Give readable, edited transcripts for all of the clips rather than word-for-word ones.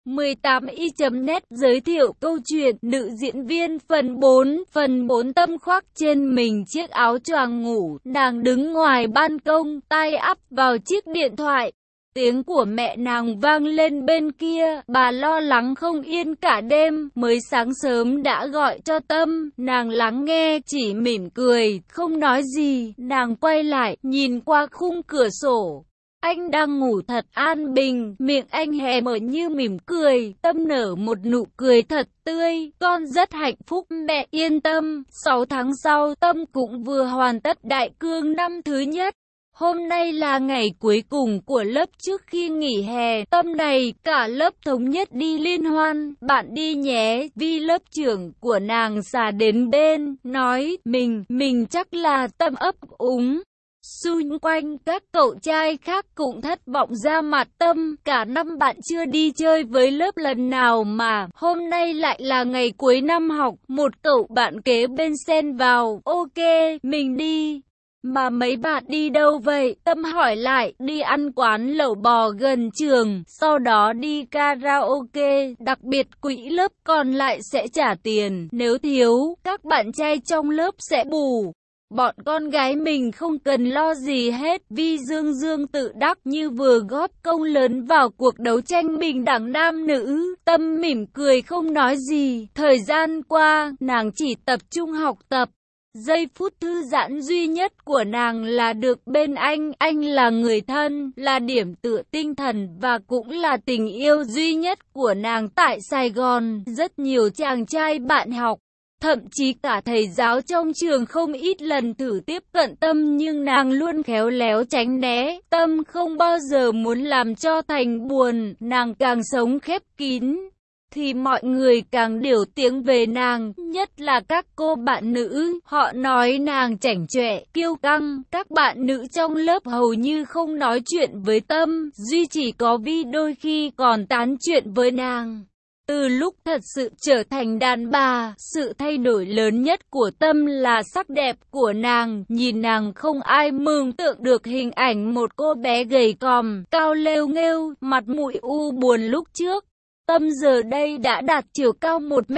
18i.net giới thiệu câu chuyện nữ diễn viên phần 4. Phần 4 Tâm khoác trên mình chiếc áo choàng ngủ, nàng đứng ngoài ban công, tai ắp vào chiếc điện thoại. Tiếng của mẹ nàng vang lên bên kia, bà lo lắng không yên cả đêm, mới sáng sớm đã gọi cho Tâm, nàng lắng nghe, chỉ mỉm cười, không nói gì, nàng quay lại, nhìn qua khung cửa sổ. Anh đang ngủ thật an bình, miệng anh hé mở như mỉm cười, Tâm nở một nụ cười thật tươi, con rất hạnh phúc mẹ yên tâm. 6 tháng sau, Tâm cũng vừa hoàn tất đại cương năm thứ nhất. Hôm nay là ngày cuối cùng của lớp trước khi nghỉ hè, Tâm này cả lớp thống nhất đi liên hoan, bạn đi nhé, Vi lớp trưởng của nàng xà đến bên, nói, mình chắc là Tâm ấp úng. Xung quanh các cậu trai khác cũng thất vọng ra mặt. Tâm, cả năm bạn chưa đi chơi với lớp lần nào mà hôm nay lại là ngày cuối năm học. Một cậu bạn kế bên xen vào, ok, mình đi. Mà mấy bạn đi đâu vậy? Tâm hỏi lại, đi ăn quán lẩu bò gần trường, sau đó đi karaoke, đặc biệt quỹ lớp còn lại sẽ trả tiền, nếu thiếu, các bạn trai trong lớp sẽ bù. Bọn con gái mình không cần lo gì hết, Vi dương tự đắc như vừa góp công lớn vào cuộc đấu tranh bình đẳng nam nữ. Tâm mỉm cười không nói gì, thời gian qua, nàng chỉ tập trung học tập. Giây phút thư giãn duy nhất của nàng là được bên anh là người thân, là điểm tựa tinh thần và cũng là tình yêu duy nhất của nàng tại Sài Gòn. Rất nhiều chàng trai bạn học, thậm chí cả thầy giáo trong trường không ít lần thử tiếp cận Tâm nhưng nàng luôn khéo léo tránh né. Tâm không bao giờ muốn làm cho thành buồn, nàng càng sống khép kín thì mọi người càng điều tiếng về nàng, nhất là các cô bạn nữ, họ nói nàng chảnh chọe, kiêu căng. Các bạn nữ trong lớp hầu như không nói chuyện với Tâm, duy chỉ có Vi đôi khi còn tán chuyện với nàng. Từ lúc thật sự trở thành đàn bà, sự thay đổi lớn nhất của Tâm là sắc đẹp của nàng. Nhìn nàng không ai mường tượng được hình ảnh một cô bé gầy còm, cao lêu nghêu, mặt mũi u buồn lúc trước. Tâm giờ đây đã đạt chiều cao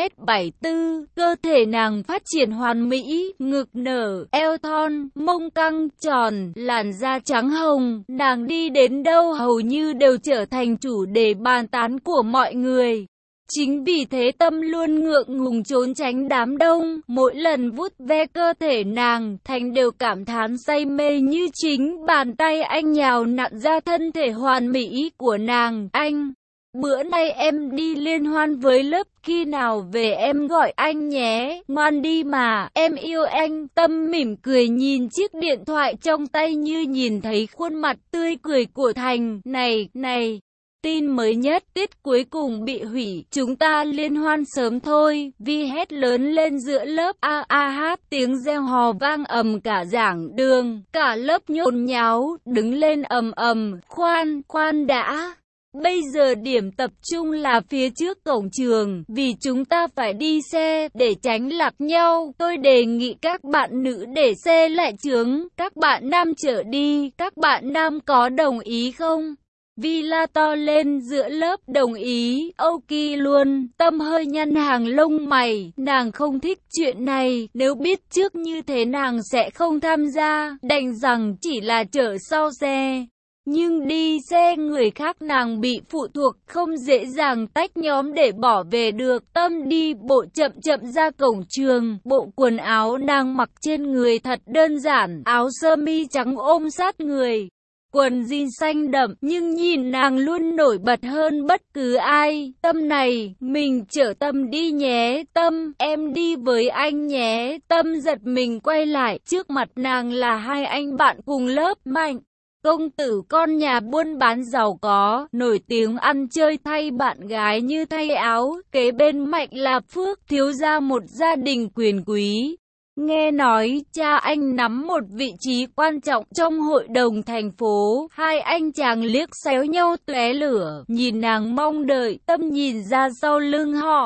1m74, cơ thể nàng phát triển hoàn mỹ, ngực nở, eo thon, mông căng, tròn, làn da trắng hồng. Nàng đi đến đâu hầu như đều trở thành chủ đề bàn tán của mọi người. Chính vì thế Tâm luôn ngượng ngùng trốn tránh đám đông, mỗi lần vuốt ve cơ thể nàng, Thành đều cảm thán say mê như chính bàn tay anh nhào nặn ra thân thể hoàn mỹ của nàng. Anh, bữa nay em đi liên hoan với lớp, khi nào về em gọi anh nhé, ngoan đi mà, em yêu anh. Tâm mỉm cười nhìn chiếc điện thoại trong tay như nhìn thấy khuôn mặt tươi cười của Thành. Này. Tin mới nhất, tiết cuối cùng bị hủy, chúng ta liên hoan sớm thôi, Vi hét lớn lên giữa lớp. Hát tiếng reo hò vang ầm cả giảng đường, cả lớp nhốn nháo, đứng lên ầm. Khoan đã. Bây giờ điểm tập trung là phía trước cổng trường, vì chúng ta phải đi xe, để tránh lạc nhau. Tôi đề nghị các bạn nữ để xe lại chướng, các bạn nam chở đi, các bạn nam có đồng ý không? Vi la to lên giữa lớp, đồng ý, ok luôn. Tâm hơi nhăn hàng lông mày, nàng không thích chuyện này, nếu biết trước như thế nàng sẽ không tham gia, đành rằng chỉ là chở sau xe. Nhưng đi xe người khác nàng bị phụ thuộc, không dễ dàng tách nhóm để bỏ về được. Tâm đi bộ chậm ra cổng trường, bộ quần áo nàng mặc trên người thật đơn giản, áo sơ mi trắng ôm sát người, quần jean xanh đậm, nhưng nhìn nàng luôn nổi bật hơn bất cứ ai. Tâm này, mình chở Tâm đi nhé. Tâm, em đi với anh nhé. Tâm giật mình quay lại, trước mặt nàng là hai anh bạn cùng lớp. Mạnh, công tử con nhà buôn bán giàu có, nổi tiếng ăn chơi thay bạn gái như thay áo. Kế bên Mạnh là Phước, thiếu gia một gia đình quyền quý. Nghe nói cha anh nắm một vị trí quan trọng trong hội đồng thành phố. Hai anh chàng liếc xéo nhau tóe lửa, nhìn nàng mong đợi. Tâm nhìn ra sau lưng họ,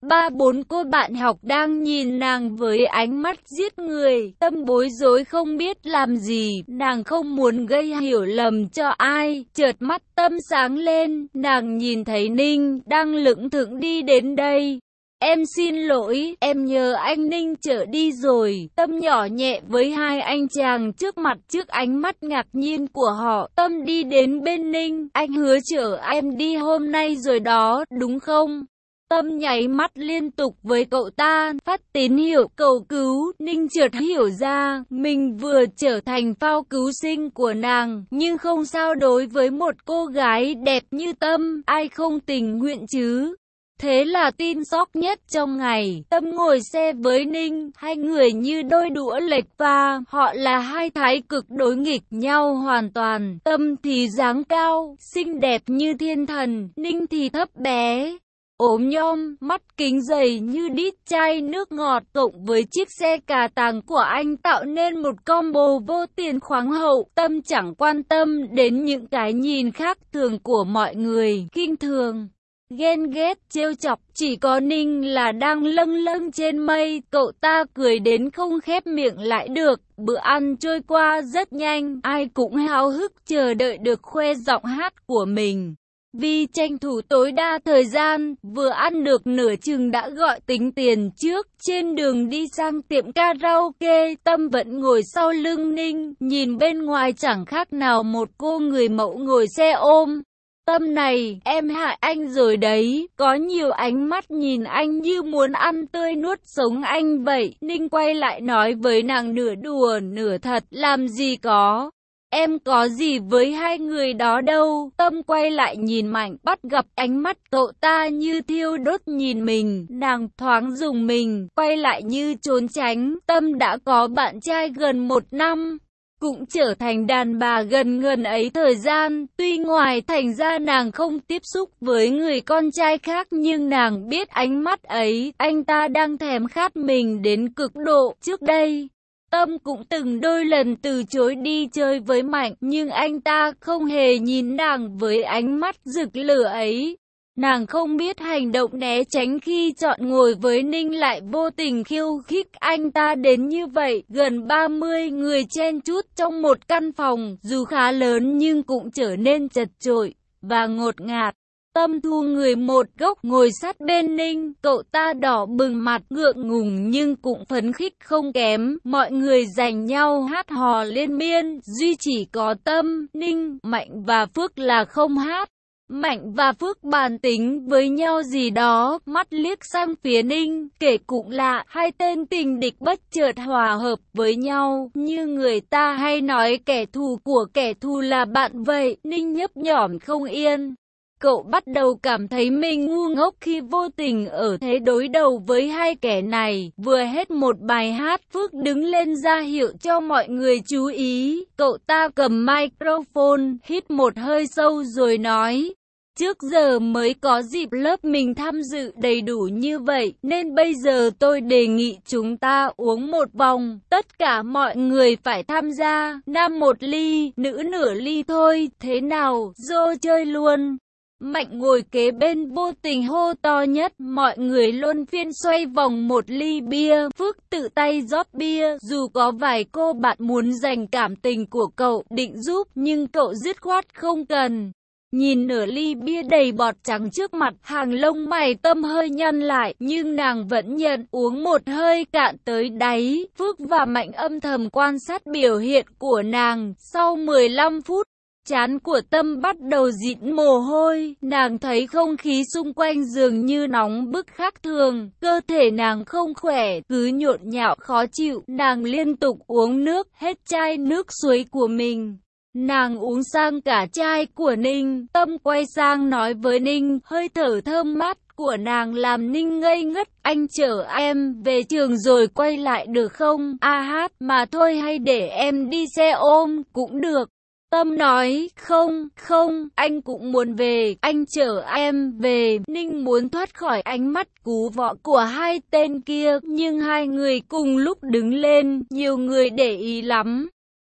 3-4 cô bạn học đang nhìn nàng với ánh mắt giết người. Tâm bối rối không biết làm gì, nàng không muốn gây hiểu lầm cho ai. Chợt mắt Tâm sáng lên, nàng nhìn thấy Ninh đang lững thững đi đến đây. Em xin lỗi, em nhờ anh Ninh chở đi rồi. Tâm nhỏ nhẹ với hai anh chàng trước mặt. Trước ánh mắt ngạc nhiên của họ, Tâm đi đến bên Ninh. Anh hứa chở em đi hôm nay rồi đó, đúng không? Tâm nháy mắt liên tục với cậu ta, phát tín hiệu cầu cứu. Ninh chợt hiểu ra, mình vừa trở thành phao cứu sinh của nàng. Nhưng không sao, đối với một cô gái đẹp như Tâm, ai không tình nguyện chứ? Thế là tin sốc nhất trong ngày. Tâm ngồi xe với Ninh, hai người như đôi đũa lệch pha, họ là hai thái cực đối nghịch nhau hoàn toàn. Tâm thì dáng cao, xinh đẹp như thiên thần, Ninh thì thấp bé, ốm nhom, mắt kính dày như đít chai nước ngọt, cộng với chiếc xe cà tàng của anh tạo nên một combo vô tiền khoáng hậu. Tâm chẳng quan tâm đến những cái nhìn khác thường của mọi người, khinh thường, ghen ghét, trêu chọc. Chỉ có Ninh là đang lâng lâng trên mây, cậu ta cười đến không khép miệng lại được. Bữa ăn trôi qua rất nhanh, ai cũng háo hức chờ đợi được khoe giọng hát của mình. Vì tranh thủ tối đa thời gian, vừa ăn được nửa chừng đã gọi tính tiền trước. Trên đường đi sang tiệm karaoke, Tâm vẫn ngồi sau lưng Ninh, nhìn bên ngoài chẳng khác nào một cô người mẫu ngồi xe ôm. Tâm này, em hại anh rồi đấy, có nhiều ánh mắt nhìn anh như muốn ăn tươi nuốt sống anh vậy. Ninh quay lại nói với nàng nửa đùa nửa thật, làm gì có. Em có gì với hai người đó đâu. Tâm quay lại nhìn Mạnh, bắt gặp ánh mắt cậu ta như thiêu đốt nhìn mình. Nàng thoáng rùng mình, quay lại như trốn tránh. Tâm đã có bạn trai gần 1 năm, cũng trở thành đàn bà gần ấy thời gian. Tuy ngoài thành ra nàng không tiếp xúc với người con trai khác, nhưng nàng biết ánh mắt ấy, anh ta đang thèm khát mình đến cực độ. Trước đây, Tâm cũng từng đôi lần từ chối đi chơi với Mạnh, nhưng anh ta không hề nhìn nàng với ánh mắt rực lửa ấy. Nàng không biết hành động né tránh khi chọn ngồi với Ninh lại vô tình khiêu khích anh ta đến như vậy. Gần 30 người chen chúc trong một căn phòng, dù khá lớn nhưng cũng trở nên chật chội và ngột ngạt. Tâm thu người một góc ngồi sát bên Ninh, cậu ta đỏ bừng mặt, ngượng ngùng nhưng cũng phấn khích không kém. Mọi người giành nhau hát hò liên miên, duy chỉ có Tâm, Ninh, Mạnh và Phước là không hát. Mạnh và Phước bàn tính với nhau gì đó, mắt liếc sang phía Ninh, kể cũng lạ, hai tên tình địch bất chợt hòa hợp với nhau, như người ta hay nói kẻ thù của kẻ thù là bạn vậy. Ninh nhấp nhổm không yên. Cậu bắt đầu cảm thấy mình ngu ngốc khi vô tình ở thế đối đầu với hai kẻ này. Vừa hết một bài hát, Phước đứng lên ra hiệu cho mọi người chú ý. Cậu ta cầm microphone, hít một hơi sâu rồi nói: trước giờ mới có dịp lớp mình tham dự đầy đủ như vậy, nên bây giờ tôi đề nghị chúng ta uống một vòng. Tất cả mọi người phải tham gia, nam 1 ly, nữ nửa ly thôi, thế nào, dô chơi luôn. Mạnh ngồi kế bên vô tình hô to nhất, mọi người luân phiên xoay vòng 1 ly bia. Phước tự tay rót bia, dù có vài cô bạn muốn dành cảm tình của cậu định giúp, nhưng cậu dứt khoát không cần. Nhìn nửa ly bia đầy bọt trắng trước mặt, hàng lông mày Tâm hơi nhăn lại, nhưng nàng vẫn nhận, uống một hơi cạn tới đáy. Phước và Mạnh âm thầm quan sát biểu hiện của nàng. Sau 15 phút, trán của Tâm bắt đầu dịn mồ hôi, nàng thấy không khí xung quanh dường như nóng bức khác thường, cơ thể nàng không khỏe, cứ nhộn nhạo khó chịu. Nàng liên tục uống nước, hết chai nước suối của mình. Nàng uống sang cả chai của Ninh. Tâm quay sang nói với Ninh, hơi thở thơm mát của nàng làm Ninh ngây ngất. Anh chở em về trường rồi quay lại được không? Hát mà thôi, hay để em đi xe ôm cũng được. Tâm nói, không, anh cũng muốn về, anh chở em về. Ninh muốn thoát khỏi ánh mắt cú vọ của hai tên kia, nhưng hai người cùng lúc đứng lên, nhiều người để ý lắm,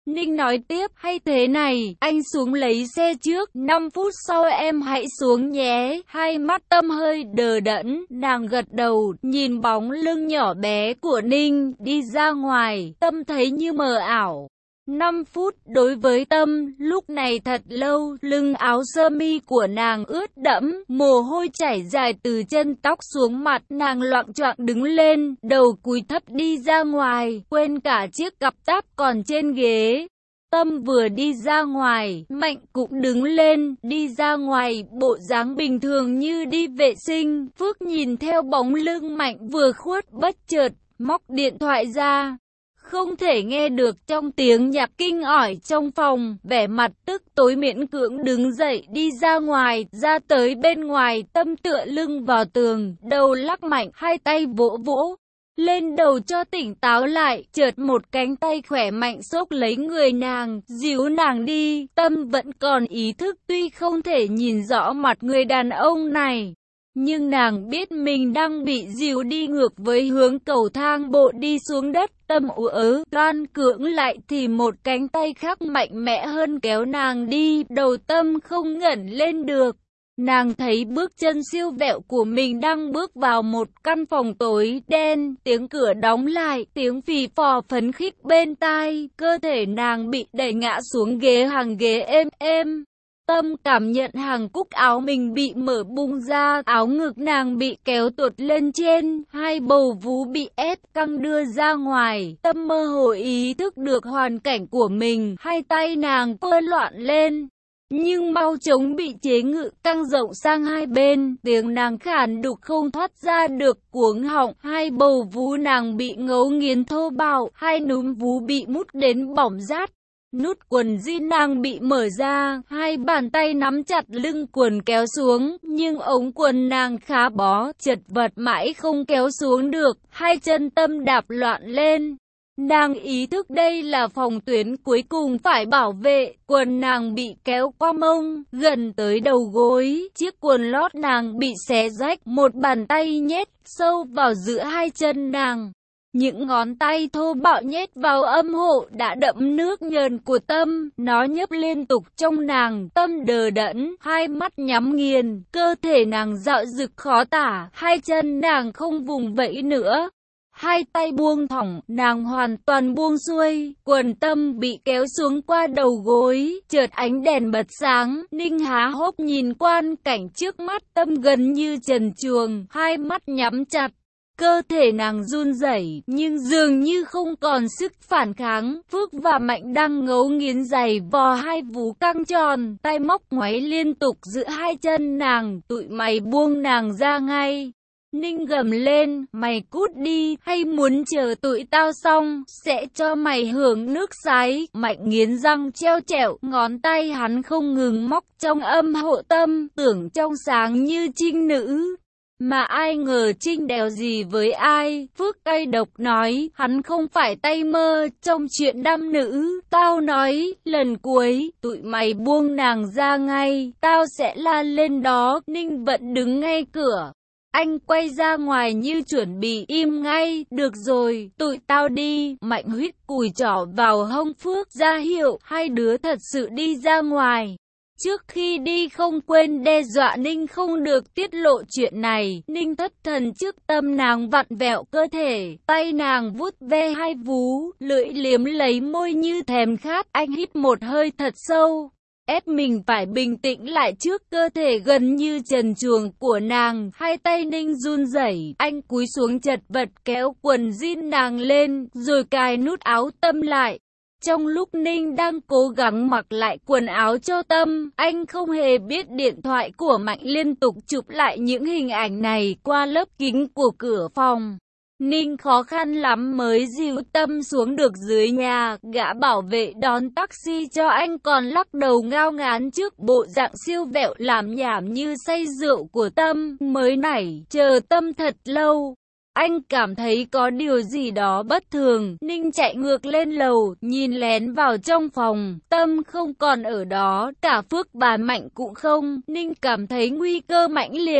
Ninh nói tiếp, hay thế này, anh xuống lấy xe trước, 5 phút sau em hãy xuống nhé. Hai mắt Tâm hơi đờ đẫn, nàng gật đầu, nhìn bóng lưng nhỏ bé của Ninh đi ra ngoài, Tâm thấy như mờ ảo. 5 phút đối với Tâm, lúc này thật lâu, lưng áo sơ mi của nàng ướt đẫm, mồ hôi chảy dài từ chân tóc xuống mặt, nàng loạng choạng đứng lên, đầu cúi thấp đi ra ngoài, quên cả chiếc cặp táp còn trên ghế. Tâm vừa đi ra ngoài, Mạnh cũng đứng lên, đi ra ngoài, bộ dáng bình thường như đi vệ sinh. Phước nhìn theo bóng lưng Mạnh vừa khuất bất chợt, móc điện thoại ra. Không thể nghe được trong tiếng nhạc kinh ỏi trong phòng, vẻ mặt tức tối miễn cưỡng đứng dậy đi ra ngoài, ra tới bên ngoài, Tâm tựa lưng vào tường, đầu lắc mạnh, hai tay vỗ vỗ lên đầu cho tỉnh táo lại, chợt một cánh tay khỏe mạnh xốc lấy người nàng, dìu nàng đi. Tâm vẫn còn ý thức tuy không thể nhìn rõ mặt người đàn ông này, nhưng nàng biết mình đang bị dìu đi ngược với hướng cầu thang bộ đi xuống đất. Tâm ú ớ, đoan cưỡng lại thì một cánh tay khác mạnh mẽ hơn kéo nàng đi, đầu Tâm không ngẩng lên được. Nàng thấy bước chân siêu vẹo của mình đang bước vào một căn phòng tối đen, tiếng cửa đóng lại, tiếng phì phò phấn khích bên tai, cơ thể nàng bị đẩy ngã xuống hàng ghế êm êm. Tâm cảm nhận hàng cúc áo mình bị mở bung ra, áo ngực nàng bị kéo tuột lên trên, hai bầu vú bị ép căng đưa ra ngoài. Tâm mơ hồ ý thức được hoàn cảnh của mình, hai tay nàng phơ loạn lên, nhưng mau chóng bị chế ngự căng rộng sang hai bên, tiếng nàng khản đục không thoát ra được cuống họng, hai bầu vú nàng bị ngấu nghiến thô bạo, hai núm vú bị mút đến bỏng rát. Nút quần jean nàng bị mở ra, hai bàn tay nắm chặt lưng quần kéo xuống, nhưng ống quần nàng khá bó, chật vật mãi không kéo xuống được, hai chân Tâm đạp loạn lên. Nàng ý thức đây là phòng tuyến cuối cùng phải bảo vệ, quần nàng bị kéo qua mông, gần tới đầu gối, chiếc quần lót nàng bị xé rách, một bàn tay nhét sâu vào giữa hai chân nàng. Những ngón tay thô bạo nhét vào âm hộ đã đẫm nước nhờn của Tâm, nó nhấp liên tục trong nàng. Tâm đờ đẫn, hai mắt nhắm nghiền, cơ thể nàng dạo dực khó tả, hai chân nàng không vùng vẫy nữa. Hai tay buông thõng, nàng hoàn toàn buông xuôi, quần Tâm bị kéo xuống qua đầu gối, chợt ánh đèn bật sáng, Ninh há hốc nhìn quan cảnh trước mắt, Tâm gần như trần truồng, hai mắt nhắm chặt. Cơ thể nàng run rẩy, nhưng dường như không còn sức phản kháng. Phước và Mạnh đang ngấu nghiến giày vò hai vú căng tròn, tay móc ngoáy liên tục giữa hai chân nàng, tụi mày buông nàng ra ngay. Ninh gầm lên, mày cút đi, hay muốn chờ tụi tao xong, sẽ cho mày hưởng nước sái. Mạnh nghiến răng treo trẹo, ngón tay hắn không ngừng móc trong âm hộ Tâm, tưởng trong sáng như trinh nữ. Mà ai ngờ trinh đèo gì với ai. Phước cay độc nói, hắn không phải tay mơ trong chuyện đam nữ. Tao nói, lần cuối, tụi mày buông nàng ra ngay, tao sẽ la lên đó. Ninh vẫn đứng ngay cửa. Anh quay ra ngoài như chuẩn bị im ngay. Được rồi, tụi tao đi. Mạnh huýt cùi trỏ vào hông Phước, ra hiệu hai đứa thật sự đi ra ngoài. Trước khi đi không quên đe dọa Ninh không được tiết lộ chuyện này. Ninh thất thần trước Tâm nàng vặn vẹo cơ thể, tay nàng vuốt ve hai vú, lưỡi liếm lấy môi như thèm khát. Anh hít một hơi thật sâu, ép mình phải bình tĩnh lại trước cơ thể gần như trần truồng của nàng. Hai tay Ninh run rẩy, anh cúi xuống chật vật kéo quần jean nàng lên, rồi cài nút áo Tâm lại. Trong lúc Ninh đang cố gắng mặc lại quần áo cho Tâm, anh không hề biết điện thoại của Mạnh liên tục chụp lại những hình ảnh này qua lớp kính của cửa phòng. Ninh khó khăn lắm mới dìu Tâm xuống được dưới nhà, gã bảo vệ đón taxi cho anh còn lắc đầu ngao ngán trước bộ dạng siêu vẹo làm nhảm như say rượu của Tâm. Mới nảy, chờ Tâm thật lâu. Anh cảm thấy có điều gì đó bất thường. Ninh chạy ngược lên lầu, nhìn lén vào trong phòng. Tâm không còn ở đó, cả Phước và Mạnh cũng không. Ninh cảm thấy nguy cơ mãnh liệt.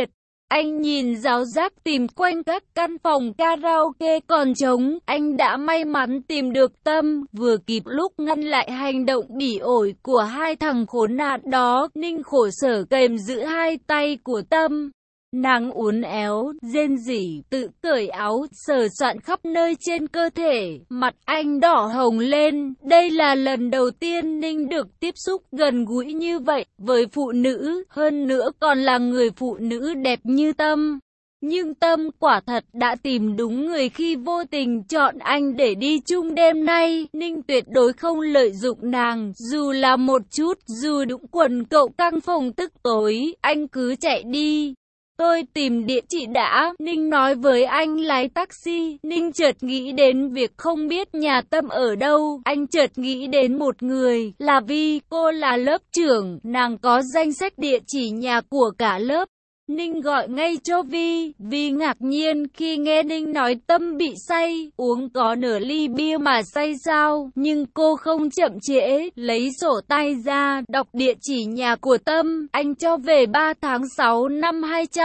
Anh nhìn giáo giác tìm quanh các căn phòng karaoke còn trống, anh đã may mắn tìm được Tâm, vừa kịp lúc ngăn lại hành động bỉ ổi của hai thằng khốn nạn đó. Ninh khổ sở kềm giữ hai tay của Tâm. Nàng uốn éo, rên rỉ, tự cởi áo, sờ soạn khắp nơi trên cơ thể, mặt anh đỏ hồng lên. Đây là lần đầu tiên Ninh được tiếp xúc gần gũi như vậy với phụ nữ, hơn nữa còn là người phụ nữ đẹp như Tâm. Nhưng Tâm quả thật đã tìm đúng người khi vô tình chọn anh để đi chung đêm nay. Ninh tuyệt đối không lợi dụng nàng, dù là một chút, dù đũng quần cậu căng phòng tức tối, anh cứ chạy đi. Tôi tìm địa chỉ đã, Ninh nói với anh lái taxi. Ninh chợt nghĩ đến việc không biết nhà Tâm ở đâu. Anh chợt nghĩ đến một người, là Vi, cô là lớp trưởng, nàng có danh sách địa chỉ nhà của cả lớp. Ninh gọi ngay cho Vi. Vi ngạc nhiên khi nghe Ninh nói Tâm bị say, uống có nửa ly bia mà say sao, nhưng cô không chậm trễ, lấy sổ tay ra, đọc địa chỉ nhà của Tâm. Anh cho về 3 tháng 6 năm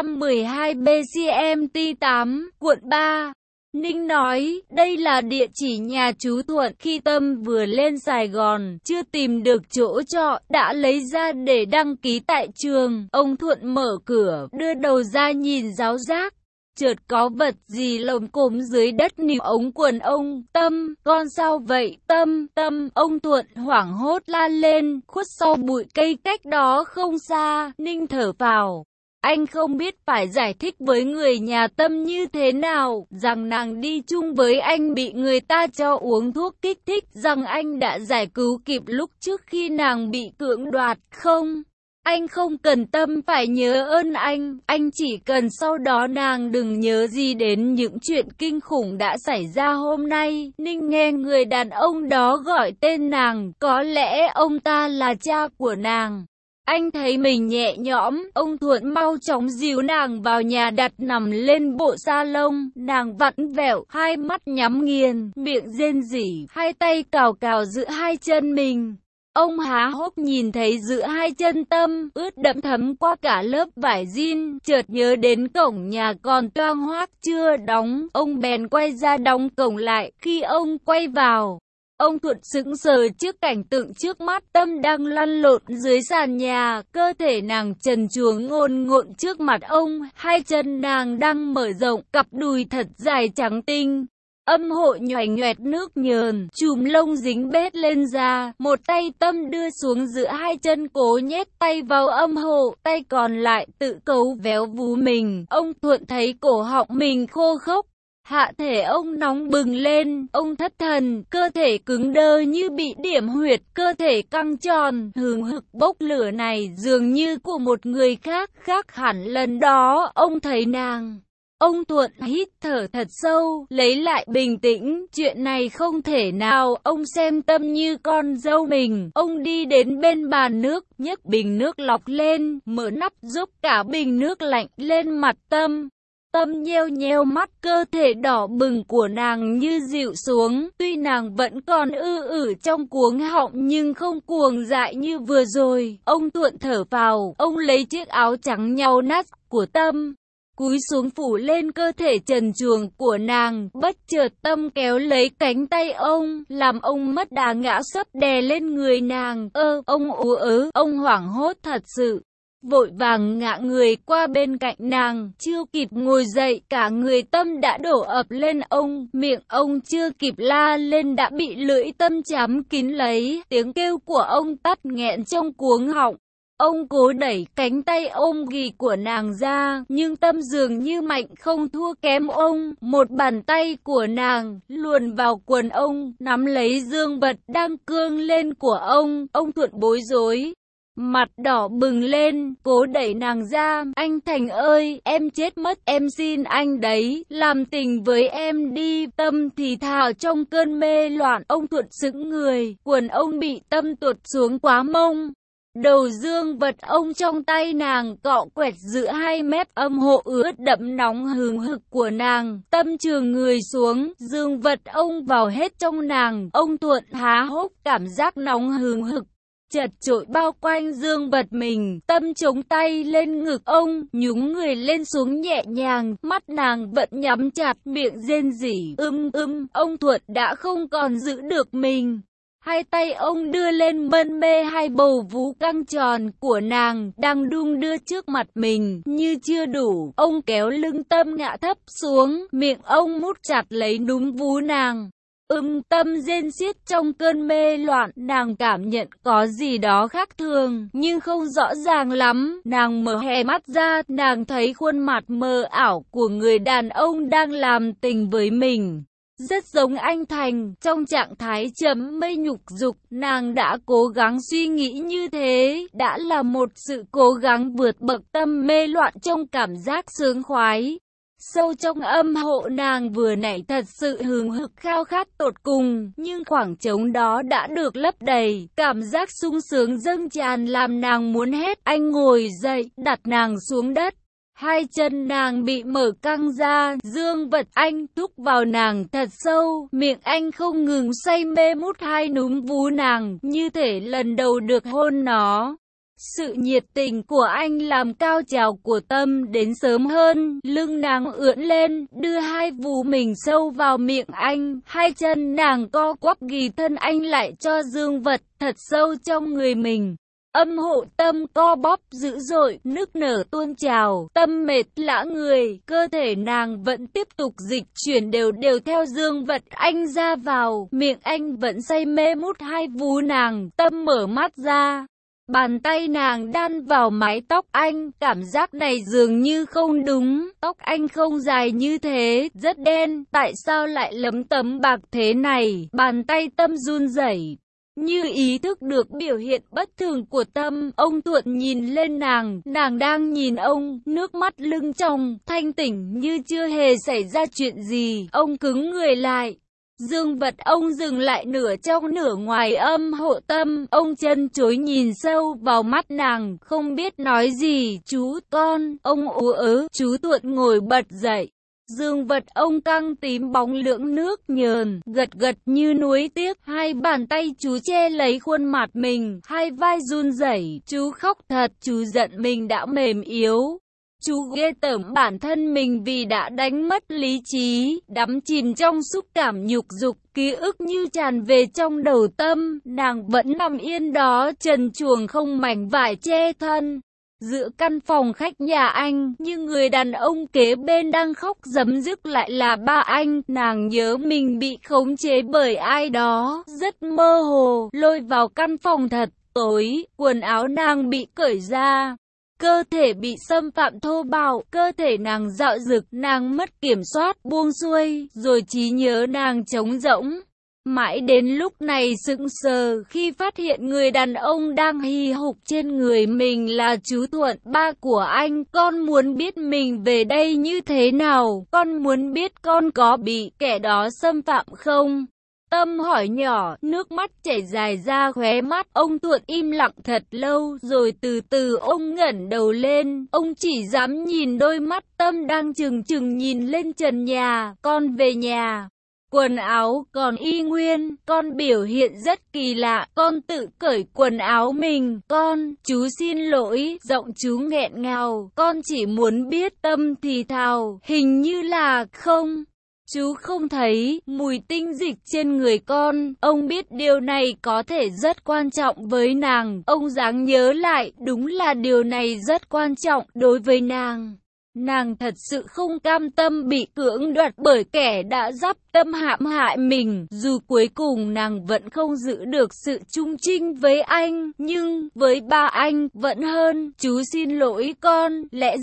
212 BCMT 8, quận 3. Ninh nói, đây là địa chỉ nhà chú Thuận. Khi Tâm vừa lên Sài Gòn, chưa tìm được chỗ trọ, đã lấy ra để đăng ký tại trường. Ông Thuận mở cửa, đưa đầu ra nhìn giáo giác. Chợt có vật gì lồm cồm dưới đất níu ống quần ông. Tâm, con sao vậy? Tâm, Tâm, ông Thuận hoảng hốt la lên, khuất sau bụi cây cách đó không xa. Ninh thở phào. Anh không biết phải giải thích với người nhà Tâm như thế nào, rằng nàng đi chung với anh bị người ta cho uống thuốc kích thích, rằng anh đã giải cứu kịp lúc trước khi nàng bị cưỡng đoạt. Không, anh không cần Tâm phải nhớ ơn anh chỉ cần sau đó nàng đừng nhớ gì đến những chuyện kinh khủng đã xảy ra hôm nay. Ninh nghe người đàn ông đó gọi tên nàng, có lẽ ông ta là cha của nàng. Anh thấy mình nhẹ nhõm, ông Thuận mau chóng dìu nàng vào nhà đặt nằm lên bộ sa lông, nàng vặn vẹo, hai mắt nhắm nghiền, miệng rên rỉ, hai tay cào cào giữa hai chân mình. Ông há hốc nhìn thấy giữa hai chân Tâm, ướt đẫm thấm qua cả lớp vải jean, chợt nhớ đến cổng nhà còn toang hoác chưa đóng, ông bèn quay ra đóng cổng lại. Khi ông quay vào, ông Thuận sững sờ trước cảnh tượng trước mắt. Tâm đang lăn lộn dưới sàn nhà, cơ thể nàng trần truồng ngổn ngộn trước mặt ông, hai chân nàng đang mở rộng, cặp đùi thật dài trắng tinh. Âm hộ nhoẻn nhoẹt nước nhờn, chùm lông dính bết lên da, một tay Tâm đưa xuống giữa hai chân cố nhét tay vào âm hộ, tay còn lại tự cấu véo vú mình. Ông Thuận thấy cổ họng mình khô khốc. Hạ thể ông nóng bừng lên, ông thất thần, cơ thể cứng đơ như bị điểm huyệt, cơ thể căng tròn, hừng hực bốc lửa này dường như của một người khác, khác hẳn lần đó, ông thấy nàng. Ông Thuận hít thở thật sâu, lấy lại bình tĩnh, chuyện này không thể nào, ông xem Tâm như con dâu mình, ông đi đến bên bàn nước, nhấc bình nước lọc lên, mở nắp giúp cả bình nước lạnh lên mặt Tâm. Tâm nheo nheo mắt, cơ thể đỏ bừng của nàng như dịu xuống, tuy nàng vẫn còn trong cuống họng nhưng không cuồng dại như vừa rồi. Ông Thuận thở phào, ông lấy chiếc áo trắng nhàu nát của Tâm, cúi xuống phủ lên cơ thể trần truồng của nàng. Bất chợt Tâm kéo lấy cánh tay ông, làm ông mất đà ngã sấp đè lên người nàng. Ông ú ớ, ông hoảng hốt thật sự. Vội vàng ngã người qua bên cạnh nàng, chưa kịp ngồi dậy, cả người Tâm đã đổ ập lên ông, miệng ông chưa kịp la lên đã bị lưỡi Tâm chám kín lấy, tiếng kêu của ông tắt nghẹn trong cuống họng. Ông cố đẩy cánh tay ôm ghì của nàng ra, nhưng Tâm dường như mạnh không thua kém ông, một bàn tay của nàng luồn vào quần ông, nắm lấy dương vật đang cương lên của ông. Ông Thuận bối rối, mặt đỏ bừng lên, cố đẩy nàng ra. Anh Thành ơi, em chết mất, em xin anh đấy, làm tình với em đi. Tâm thì thào trong cơn mê loạn. Ông Thuận sững người, quần ông bị Tâm tuột xuống quá mông. Đầu dương vật ông trong tay nàng cọ quẹt giữa hai mép âm hộ ướt đẫm nóng hừng hực của nàng. Tâm trường người xuống, dương vật ông vào hết trong nàng. Ông Thuận há hốc, cảm giác nóng hừng hực chật chội bao quanh Dương Vật mình, Tâm chống tay lên ngực ông, nhúng người lên xuống nhẹ nhàng, mắt nàng vẫn nhắm chặt, miệng rên rỉ, ông Thuận đã không còn giữ được mình. Hai tay ông đưa lên mân mê hai bầu vú căng tròn của nàng, đang đung đưa trước mặt mình, như chưa đủ, ông kéo lưng Tâm ngã thấp xuống, miệng ông mút chặt lấy núm vú nàng. Tâm rên xiết trong cơn mê loạn, nàng cảm nhận có gì đó khác thường, nhưng không rõ ràng lắm, nàng mở hé mắt ra, nàng thấy khuôn mặt mờ ảo của người đàn ông đang làm tình với mình. Rất giống anh Thành, trong trạng thái chấm mây nhục dục, nàng đã cố gắng suy nghĩ như thế, đã là một sự cố gắng vượt bậc. Tâm mê loạn trong cảm giác sướng khoái. Sâu trong âm hộ nàng vừa nãy thật sự hừng hực khao khát tột cùng, nhưng khoảng trống đó đã được lấp đầy, cảm giác sung sướng dâng tràn làm nàng muốn hét. Anh ngồi dậy, đặt nàng xuống đất. Hai chân nàng bị mở căng ra, Dương Vật anh thúc vào nàng thật sâu, miệng anh không ngừng say mê mút hai núm vú nàng, như thể lần đầu được hôn nó. Sự nhiệt tình của anh làm cao trào của Tâm đến sớm hơn, lưng nàng ưỡn lên, đưa hai vú mình sâu vào miệng anh, hai chân nàng co quắp ghì thân anh lại cho Dương Vật thật sâu trong người mình. Âm hộ Tâm co bóp dữ dội, nức nở tuôn trào, Tâm mệt lả người, cơ thể nàng vẫn tiếp tục dịch chuyển đều đều theo Dương Vật anh ra vào, miệng anh vẫn say mê mút hai vú nàng. Tâm mở mắt ra, bàn tay nàng đan vào mái tóc anh, cảm giác này dường như không đúng, tóc anh không dài như thế, rất đen, tại sao lại lấm tấm bạc thế này? Bàn tay Tâm run rẩy. Như ý thức được biểu hiện bất thường của Tâm, ông Thuận nhìn lên nàng đang nhìn ông, nước mắt lưng tròng, thanh tỉnh như chưa hề xảy ra chuyện gì, ông cứng người lại. Dương Vật ông dừng lại nửa trong nửa ngoài âm hộ Tâm, ông chân chối nhìn sâu vào mắt nàng, không biết nói gì. Chú con, ông ú ớ. Chú Thuận ngồi bật dậy. Dương Vật ông căng tím bóng lưỡng nước nhờn, gật gật như nuối tiếc, hai bàn tay chú che lấy khuôn mặt mình, hai vai run rẩy, chú khóc thật, chú giận mình đã mềm yếu. Chú ghê tởm bản thân mình vì đã đánh mất lý trí, đắm chìm trong xúc cảm nhục dục, ký ức như tràn về trong đầu Tâm, nàng vẫn nằm yên đó, trần truồng không mảnh vải che thân. Giữa căn phòng khách nhà anh, nhưng người đàn ông kế bên đang khóc rấm rứt lại là ba anh. Nàng nhớ mình bị khống chế bởi ai đó, rất mơ hồ, lôi vào căn phòng thật tối, quần áo nàng bị cởi ra. Cơ thể bị xâm phạm thô bạo, cơ thể nàng dạo dực, nàng mất kiểm soát, buông xuôi, rồi trí nhớ nàng trống rỗng. Mãi đến lúc này sững sờ khi phát hiện người đàn ông đang hì hục trên người mình là chú Thuận, ba của anh. Con muốn biết mình về đây như thế nào, con muốn biết con có bị kẻ đó xâm phạm không? Tâm hỏi nhỏ, nước mắt chảy dài ra khóe mắt. Ông Thuận im lặng thật lâu, rồi từ từ ông ngẩng đầu lên. Ông chỉ dám nhìn đôi mắt Tâm đang trừng trừng nhìn lên trần nhà. Con về nhà. Quần áo còn y nguyên, con biểu hiện rất kỳ lạ, con tự cởi quần áo mình. Chú xin lỗi, giọng chú nghẹn ngào, con chỉ muốn biết. Tâm thì thào, hình như là không. Chú không thấy mùi tinh dịch trên người con, ông biết điều này có thể rất quan trọng với nàng. Ông dáng nhớ lại, đúng là điều này rất quan trọng đối với nàng. Nàng thật sự không cam tâm bị cưỡng đoạt bởi kẻ đã dắp tâm hãm hại mình, dù cuối cùng nàng vẫn không giữ được sự trung trinh với anh, nhưng với ba anh vẫn hơn. Chú xin lỗi con, lẽ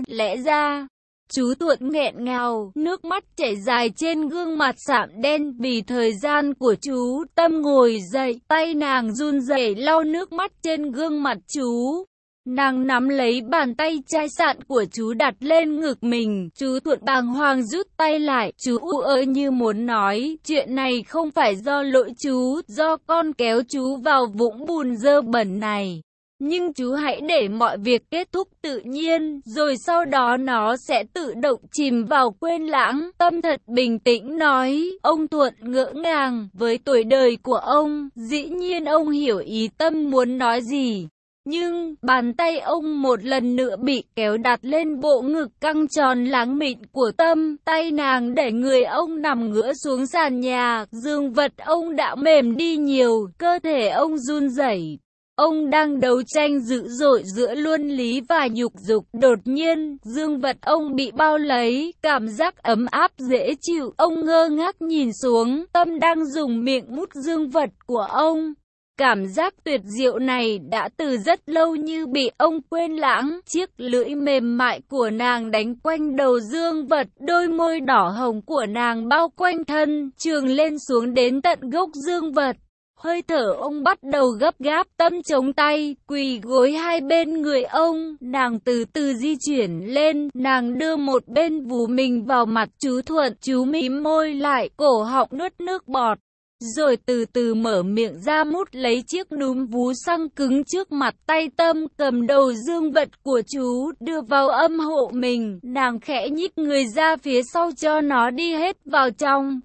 ra. Chú Thuận nghẹn ngào, nước mắt chảy dài trên gương mặt sạm đen vì thời gian của chú. Tâm ngồi dậy, tay nàng run rẩy lau nước mắt trên gương mặt chú. Nàng nắm lấy bàn tay chai sạn của chú đặt lên ngực mình. Chú Thuận bàng hoàng rút tay lại. Chú u ớ như muốn nói, chuyện này không phải do lỗi chú, do con kéo chú vào vũng bùn dơ bẩn này. Nhưng chú hãy để mọi việc kết thúc tự nhiên, rồi sau đó nó sẽ tự động chìm vào quên lãng. Tâm thật bình tĩnh nói. Ông Thuận ngỡ ngàng, với tuổi đời của ông, dĩ nhiên ông hiểu ý Tâm muốn nói gì. Nhưng, bàn tay ông một lần nữa bị kéo đặt lên bộ ngực căng tròn láng mịn của Tâm, tay nàng đẩy người ông nằm ngửa xuống sàn nhà, dương vật ông đã mềm đi nhiều, cơ thể ông run rẩy. Ông đang đấu tranh dữ dội giữa luân lý và nhục dục, đột nhiên, dương vật ông bị bao lấy, cảm giác ấm áp dễ chịu, ông ngơ ngác nhìn xuống, Tâm đang dùng miệng mút dương vật của ông. Cảm giác tuyệt diệu này đã từ rất lâu như bị ông quên lãng, chiếc lưỡi mềm mại của nàng đánh quanh đầu dương vật, đôi môi đỏ hồng của nàng bao quanh thân, trường lên xuống đến tận gốc dương vật. Hơi thở ông bắt đầu gấp gáp, Tâm chống tay, quỳ gối hai bên người ông, nàng từ từ di chuyển lên, nàng đưa một bên vú mình vào mặt chú Thuận, chú mím môi lại, cổ họng nuốt nước bọt. Rồi từ từ mở miệng ra mút lấy chiếc núm vú xăng cứng trước mặt, tay Tâm cầm đầu dương vật của chú, đưa vào âm hộ mình, nàng khẽ nhích người ra phía sau cho nó đi hết vào trong,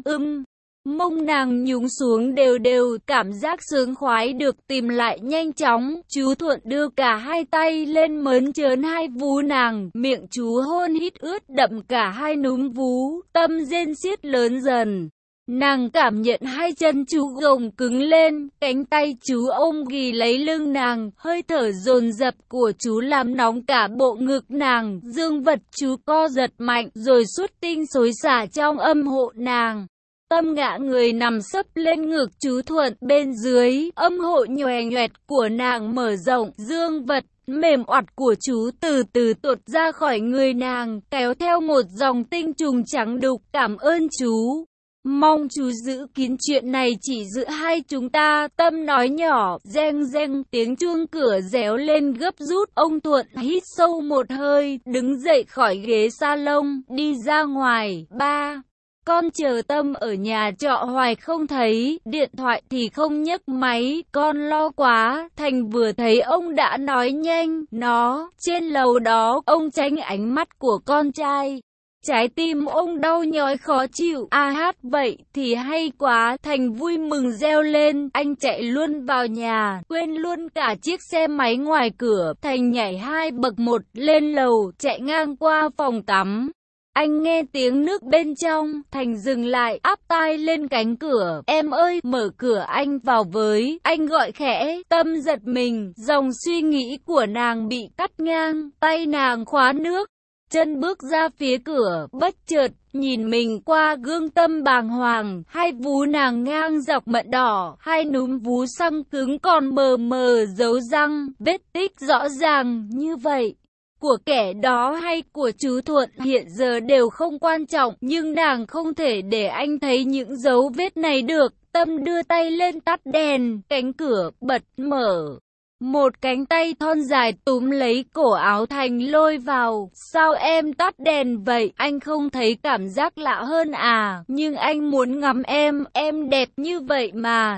mông nàng nhúng xuống đều đều, cảm giác sướng khoái được tìm lại nhanh chóng. Chú Thuận đưa cả hai tay lên mớn trớn hai vú nàng, miệng chú hôn hít ướt đậm cả hai núm vú, Tâm rên xiết lớn dần. Nàng cảm nhận hai chân chú gồng cứng lên, cánh tay chú ôm ghì lấy lưng nàng, hơi thở dồn dập của chú làm nóng cả bộ ngực nàng, dương vật chú co giật mạnh, rồi xuất tinh xối xả trong âm hộ nàng. Tâm ngã người nằm sấp lên ngực chú Thuận, bên dưới, âm hộ nhòe nhoẹt của nàng mở rộng, dương vật mềm oặt của chú từ từ tuột ra khỏi người nàng, kéo theo một dòng tinh trùng trắng đục. Cảm ơn chú. Mong chú giữ kín chuyện này chỉ giữa hai chúng ta, Tâm nói nhỏ. Reng reng, tiếng chuông cửa réo lên gấp rút. Ông Thuận hít sâu một hơi, đứng dậy khỏi ghế salon, đi ra ngoài. Ba, con chờ Tâm ở nhà trọ hoài không thấy, điện thoại thì không nhấc máy, con lo quá. Thành vừa thấy ông đã nói nhanh, nó, trên lầu đó, ông tránh ánh mắt của con trai. Trái tim ông đau nhói khó chịu. Vậy thì hay quá. Thành vui mừng reo lên. Anh chạy luôn vào nhà, quên luôn cả chiếc xe máy ngoài cửa. Thành nhảy 2 bậc 1 lên lầu, chạy ngang qua phòng tắm. Anh nghe tiếng nước bên trong. Thành dừng lại, áp tai lên cánh cửa. Em ơi, mở cửa anh vào với. Anh gọi khẽ. Tâm giật mình, dòng suy nghĩ của nàng bị cắt ngang. Tay nàng khóa nước, chân bước ra phía cửa, bất chợt nhìn mình qua gương. Tâm bàng hoàng, hai vú nàng ngang dọc mận đỏ, hai núm vú xăng cứng còn mờ mờ dấu răng, vết tích rõ ràng như vậy. Của kẻ đó hay của chú Thuận hiện giờ đều không quan trọng, nhưng nàng không thể để anh thấy những dấu vết này được. Tâm đưa tay lên tắt đèn, cánh cửa bật mở. Một cánh tay thon dài túm lấy cổ áo Thành lôi vào. Sao em tắt đèn vậy? Anh không thấy cảm giác lạ hơn à? Nhưng anh muốn ngắm em đẹp như vậy mà.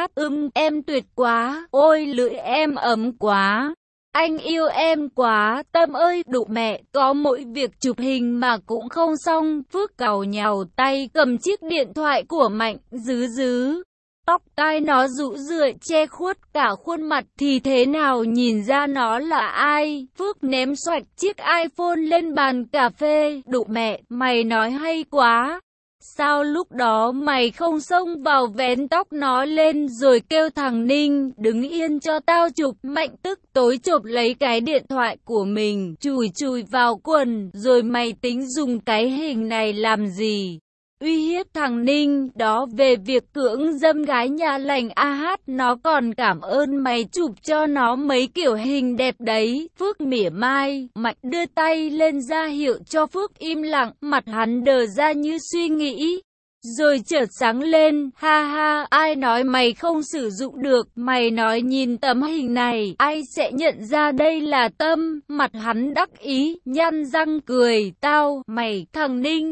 Em tuyệt quá. Ôi lưỡi em ấm quá. Anh yêu em quá. Tâm ơi, đụ mẹ, có mỗi việc chụp hình mà cũng không xong. Phước càu nhàu tay cầm chiếc điện thoại của Mạnh Dứ. Tóc tai nó rũ rượi che khuất cả khuôn mặt thì thế nào nhìn ra nó là ai. Phước ném xoạch chiếc iPhone lên bàn cà phê. Đụ mẹ, mày nói hay quá. Sao lúc đó mày không xông vào vén tóc nó lên rồi kêu thằng Ninh đứng yên cho tao chụp. Mạnh tức tối chộp lấy cái điện thoại của mình, chùi vào quần. Rồi mày tính dùng cái hình này làm gì? Uy hiếp thằng Ninh đó về việc cưỡng dâm gái nhà lành. Nó còn cảm ơn mày chụp cho nó mấy kiểu hình đẹp đấy. Phước mỉa mai. Mạnh đưa tay lên ra hiệu cho Phước im lặng, mặt hắn đờ ra như suy nghĩ. Rồi chợt sáng lên. Ai nói mày không sử dụng được? Mày nói nhìn tấm hình này, ai sẽ nhận ra đây là Tâm? Mặt hắn đắc ý, nhăn răng cười. Tao, mày, thằng Ninh.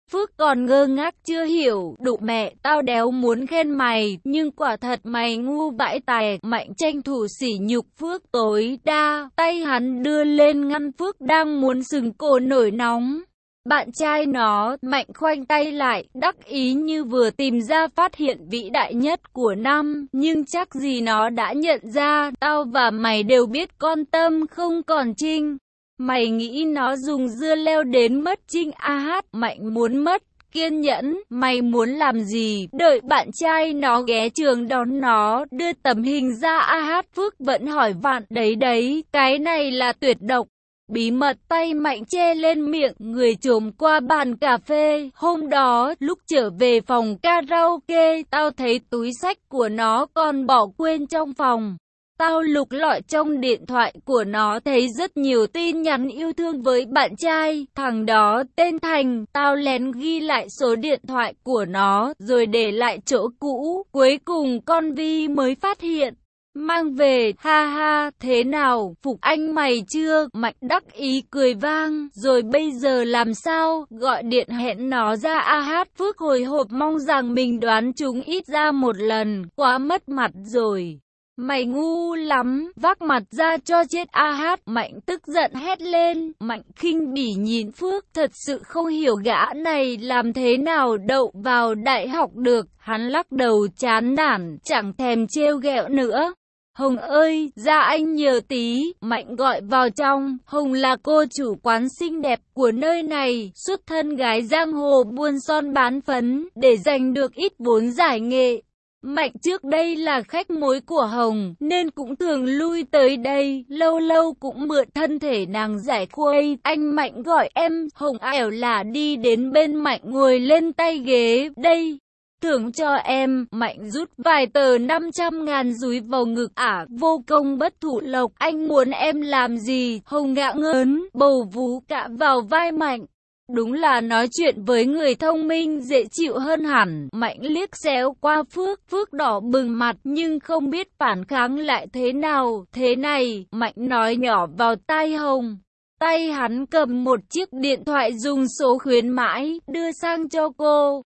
Phước còn ngơ ngác chưa hiểu, đụ mẹ, tao đéo muốn khen mày, nhưng quả thật mày ngu vãi tè. Mạnh tranh thủ sỉ nhục Phước tối đa, tay hắn đưa lên ngăn Phước đang muốn sừng cổ nổi nóng. Bạn trai nó, Mạnh khoanh tay lại, đắc ý như vừa tìm ra phát hiện vĩ đại nhất của năm, nhưng chắc gì nó đã nhận ra, tao và mày đều biết con Tâm không còn Trinh. Mày nghĩ nó dùng dưa leo đến mất Trinh Mạnh muốn mất kiên nhẫn, mày muốn làm gì? Đợi bạn trai nó ghé trường đón nó, đưa tấm hình ra Phước vẫn hỏi vặn, đấy, cái này là tuyệt độc. Bí mật tay Mạnh che lên miệng, người trồm qua bàn cà phê. Hôm đó, lúc trở về phòng karaoke, tao thấy túi xách của nó còn bỏ quên trong phòng. Tao lục lọi trong điện thoại của nó thấy rất nhiều tin nhắn yêu thương với bạn trai, thằng đó tên Thành. Tao lén ghi lại số điện thoại của nó, rồi để lại chỗ cũ. Cuối cùng con Vi mới phát hiện. Mang về, ha ha, thế nào, phục anh mày chưa? Mạnh đắc ý cười vang, rồi bây giờ làm sao? Gọi điện hẹn nó ra Phước hồi hộp mong rằng mình đoán chúng ít ra một lần, quá mất mặt rồi. Mày ngu lắm, vác mặt ra cho chết Mạnh tức giận hét lên. Mạnh khinh bỉ nhìn Phước, thật sự không hiểu gã này làm thế nào đậu vào đại học được. Hắn lắc đầu chán nản, chẳng thèm trêu ghẹo nữa. Hồng ơi, ra anh nhờ tí, Mạnh gọi vào trong. Hồng là cô chủ quán xinh đẹp của nơi này, xuất thân gái giang hồ buôn son bán phấn, để giành được ít vốn giải nghệ. Mạnh trước đây là khách mối của Hồng, nên cũng thường lui tới đây, lâu lâu cũng mượn thân thể nàng giải khuây. Anh Mạnh gọi em, Hồng ẻo là đi đến bên Mạnh ngồi lên tay ghế, đây. Thưởng cho em. Mạnh rút vài tờ 500.000 dúi vào ngực vô công bất thụ lộc, anh muốn em làm gì? Hồng ngã ngớn, bầu vú cạ vào vai Mạnh. Đúng là nói chuyện với người thông minh dễ chịu hơn hẳn. Mạnh liếc xéo qua Phước, Phước đỏ bừng mặt nhưng không biết phản kháng lại thế nào. Thế này, Mạnh nói nhỏ vào tai Hồng. Tay hắn cầm một chiếc điện thoại dùng số khuyến mãi, đưa sang cho cô.